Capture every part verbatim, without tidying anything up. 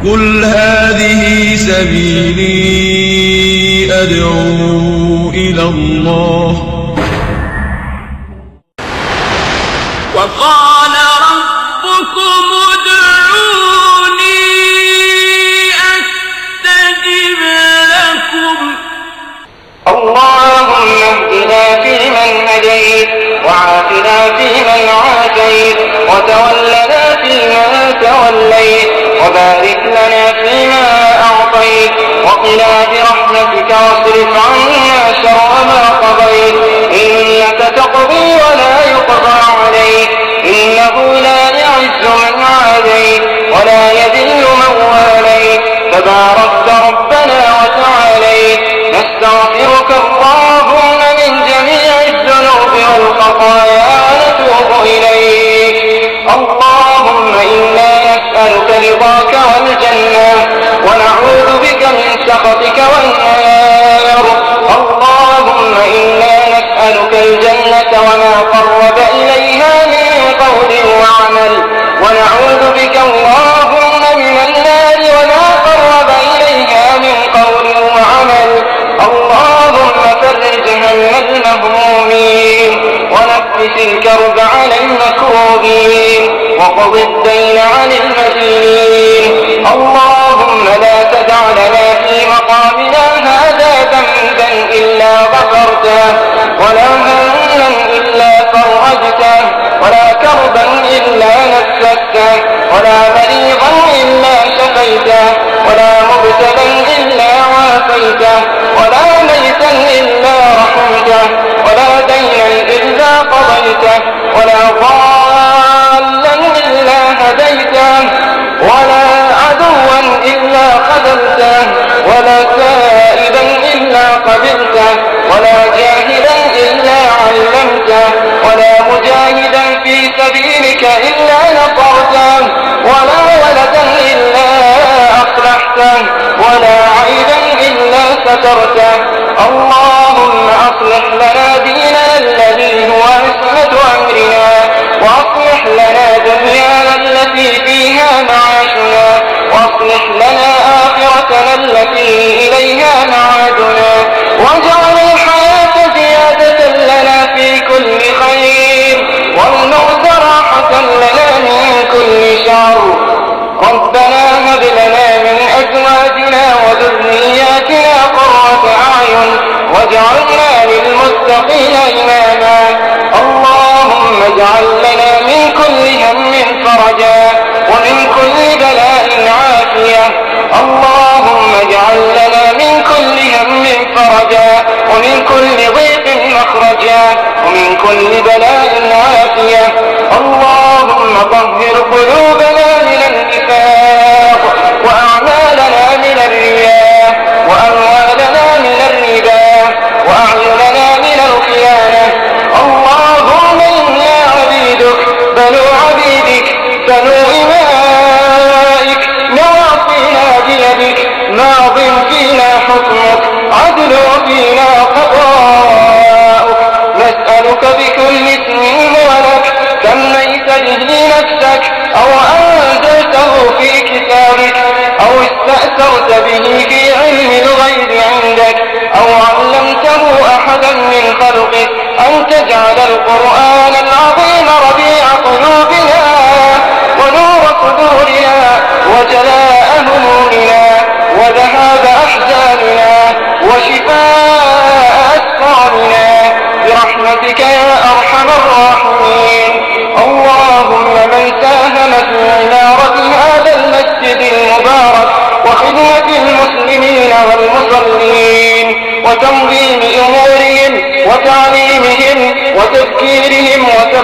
قل هذه سبيلي أدعو إلى الله. وقال ربكم ادعوني أستجب لكم. اللهم اهدنا فيمن هديت وعافنا فيمن عافيت وتولنا فيمن توليت وبارك لنا فيما أعطيت وقنا برحمتك واصرف عنا شر ما قضيت إنك تقضي ولا يقضى عليك إنه لا يعز من عاديت ولا يذل من واليت تباركت ربنا وتعاليت. نستغفرك اللهم من جميع الذنوب والخطايا ونتوب إليك. اللهم إنا نسألك رضاك والجنة ونعوذ بك من سخطك والنار. اللهم إنا نسألك الجنة وما قرب إليها من قول وعمل ونعوذ بك اللهم من النار وما قرب إليها من قول وعمل. اللهم فرج هم المهمومين ونفس الكرب عن المكروبين وقض الدين عن المدينين. اللهم لا تدع لنا في مقامنا هذا ذنبا إلا غفرته ولا هما إلا فرجته ولا كربا إلا نفسته ولا مريضا إلا شفيته ولا مبتلا إلا عافيته ولا ميتا إلا رحمته ولا دينا إلا قضيته ولا ضالا إلا هديته ولا عدوا إلا خذلته ولا تائبا إلا قبلته ولا جاهلا إلا علمته ولا مجاهدا في سبيلك إلا نصرته ولا ولدا إلا أصلحته ولا عيبا إلا سترته. اللهم أصلح لنا ديننا الذي هو عصمة أمرنا وأصلح لنا دنيانا التي فيها معاشنا وأصلح لنا آخرتنا التي إليها معادنا واجعل الحياة زيادة لنا في كل خير والموت راحة لنا من كل شر. ربنا هب لنا من أزواجنا وذرياتنا قرة أعين واجعلنا للمتقين إماما. اللهم اجعل لنا من كل هم فرجا ومن كل بلاء عافية. اللهم اجعل لنا من كل هم فرجا ومن كل ضيق مخرجا ومن كل بلاء عافية. اللهم طهر قلوبنا من النفاق وأعمالنا من الرياء وأموالنا من الربا وأعيننا من الخيانة. اللهم إنا عبيدك بنو عبيدك بنو إمائك نواصينا بيدك ماض فينا حكمك عدل فينا قضاؤك. نسألك بكل اسم هو لك سميت به نفسك أو أنزلته في كتابك أو استأثرت به في علم الغيب عندك أو علمته أحدا من خلقك أن تجعل القرآن العظيم ربيع قلوبنا ونور صدورنا وجلاء همومنا وذهاب أحزاننا وشفاء أسقامنا برحمتك يا أرحم الراحمين. اللهم من ساهم في عمارة هذا المسجد المبارك وخدمة المسلمين والمصلين وتنظيم أمورهم وتعليمهم وتذكيرهم وت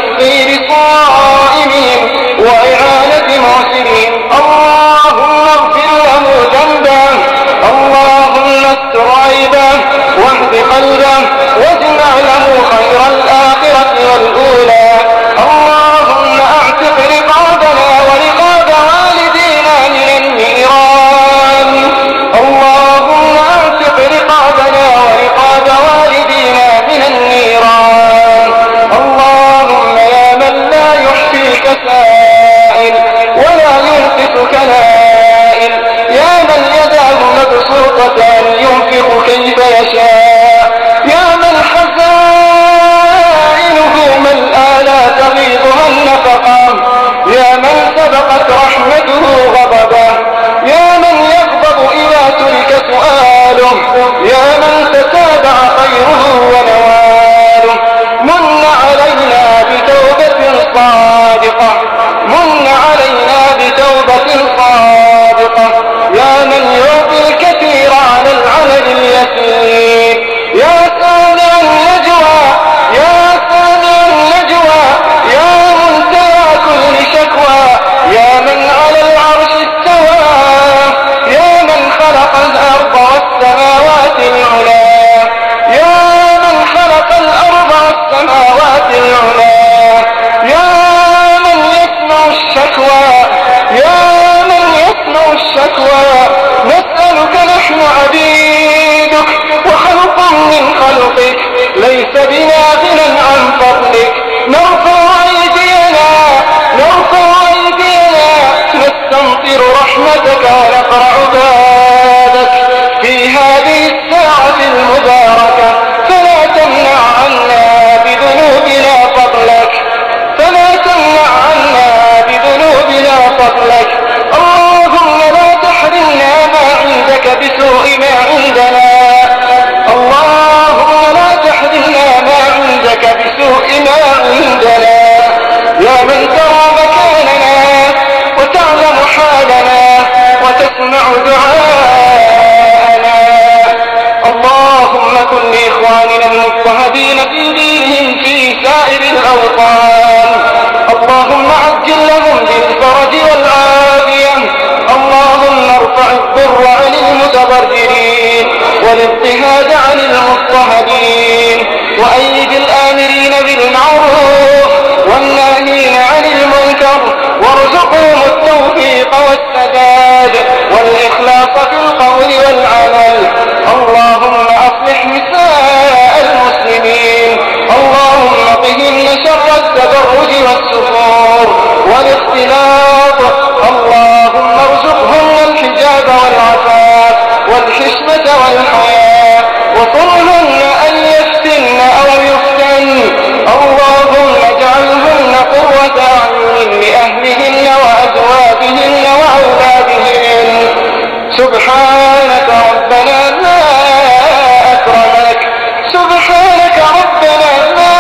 بنا غنى عن فضلك. نرفع أيدينا نرفع أيدينا نستمطر رحمتك ونقرع بابك في هذه الساعة المباركة، فلا تمنع عنا بذنوبنا فضلك فلا تمنع عنا بذنوبنا فضلك. اللهم لا تحرمنا ما عندك بسوء ما عندنا. اللهم لا تحرمنا ما عندك بسوء ما عندنا. يا من ترى مكاننا وتعلم حالنا وتسمع دعاءنا، اللهم كن لإخواننا المضطهدين في دينهم في سائر الأوطان، اللهم عجل لهم بالفرج والعافية. اللهم ارفع الضر عن المتضررين والاضطهاد عن المضطهدين، وأيد الآمرين بالمعروف والناهين عن المنكر، وارزقهم التوفيق والسداد والإخلاص في القول والعمل. اللهم أصلح نساء المسلمين، اللهم قهم شر التبرج والسفور والاختلاط. اللهم ارزقهن الحجاب والعفاف والحشمة والحياء، وقرهن أن يفتن أو يفتن. اللهم اجعلهن قرة أعين لأهلهن وأزواجهن وأولادهن. سبحانك ربنا ما أكرمك، سبحانك ربنا ما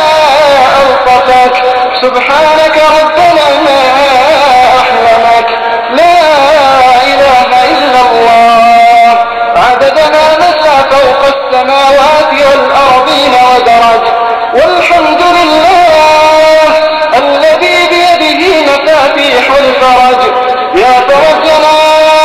ألطفك، سبحانك ربنا ما أحلمك. لا إله إلا الله عدد ما نسى فوق السماوات والأرضين ودرج. والحمد لله الذي بيده مفاتيح الفرج. يا فرجنا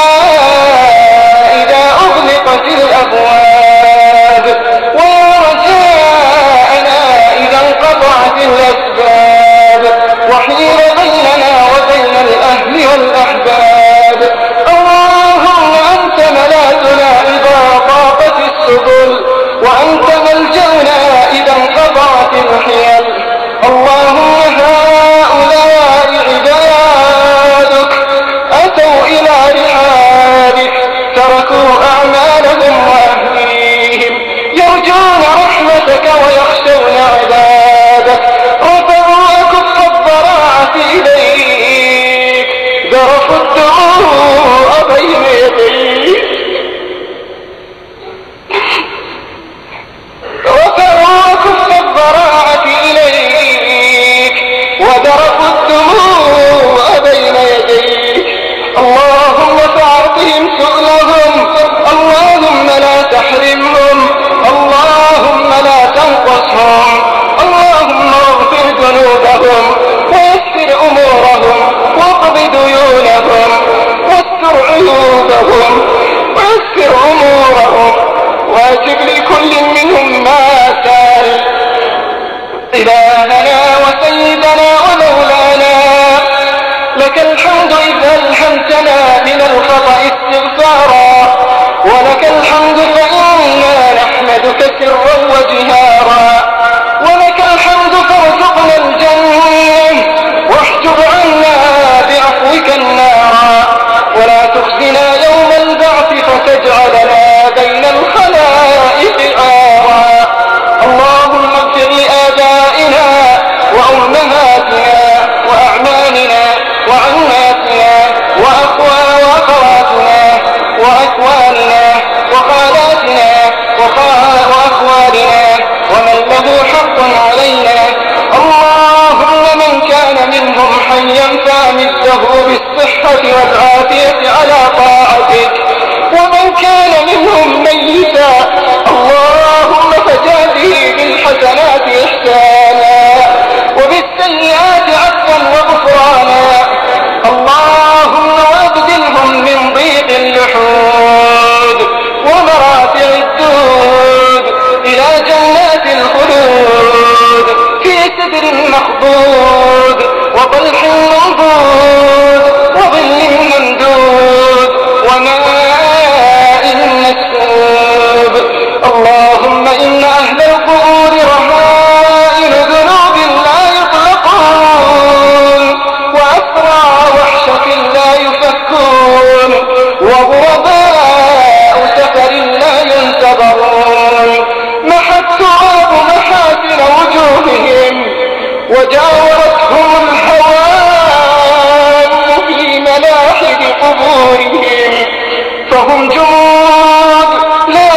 إذا أغلقت الأبواب، ويا رجاءنا إذا انقطعت الأسباب، وحيل بيننا وبين الأهل والأحباب. اللهم أنت ملاذنا إذا ضاقت السبل، وأنت ملجأنا إذا انقطعت الحيل. اللهم هؤلاء عبادك أتوا إلى رحابك، تركوا أعمالهم وأهليهم، يرجون رحمتك ويخشون عذابك. رفعوا أكف الضراعة إليك، ذرفوا الدموع بين يديك، رفعوا أكف الضراعة إليك وذرفوا الدموع بين يديك. اللهم فأعطهم سؤلهم، اللهم لا تحرمهم، اللهم لا تنقصهم. اللهم اغفر ذنوبهم ويسر أمورهم واقض ديونهم واستر عيوبهم ويسر أمورهم، واجب لكل منهم ما سال. إلهنا وسيدنا ومولانا، لك الحمد إذا ألهمتنا من الخطأ استغفارا، ولك الحمد فإنا نحمدك سرا وجهارا، ولك الحمد فارزقنا الجنة واحجب عنا بعفوك النارا، ولا تخزنا يوم البعث فتجعلنا بين الخلائق عارا. اللهم اغفر لآبائنا وأمهاتنا وأعمامنا وعماتنا وأخواتنا وهم جمود لا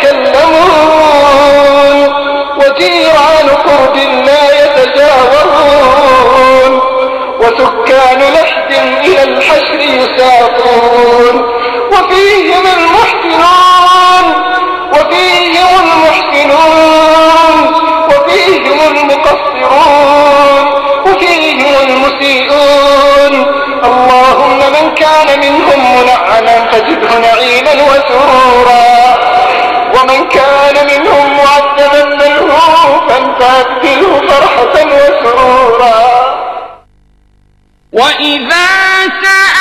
يتكلمون وجيران قرب لا يتجاورون وسكان لحد إلى الحشر يساقون وفيهم المحسنون وفيهم المحسنون وفيهم المقصرون وفيهم المسيئون اللهم من كان منهم منعما فزده نعيما وسرورا ومن كان منهم معذبا ملهوفا فأبدله فرحة وسرورا وإذا سألت